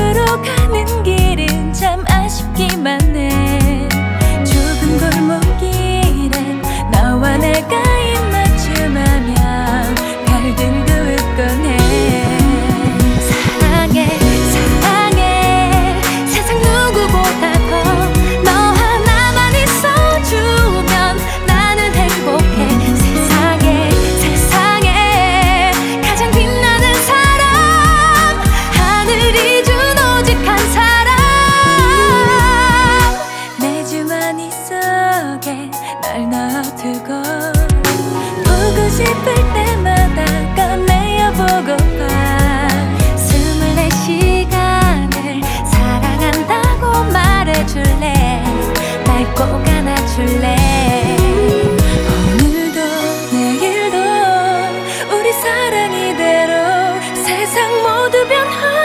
집으로 가는 길은 참 아쉽기만 해. 좁은 골목길에 너와 내가 입맞춤하며 별들도 웃곤 해. 사랑해 사랑해 세상 누구보다도 너 하나만 있어주면 나는 행복해. 세상에 세상에 가장 빛나는 사람, 하늘이 준 오직 한 사람. 내 주머니 속에 널 넣어두고 보고 싶을 때마다 꺼내어 보고파. 24시간을 사랑한다고 말해줄래? 날 꼭 안아줄래? 오늘도 내일도 우리 사랑 이대로 세상 모두 변화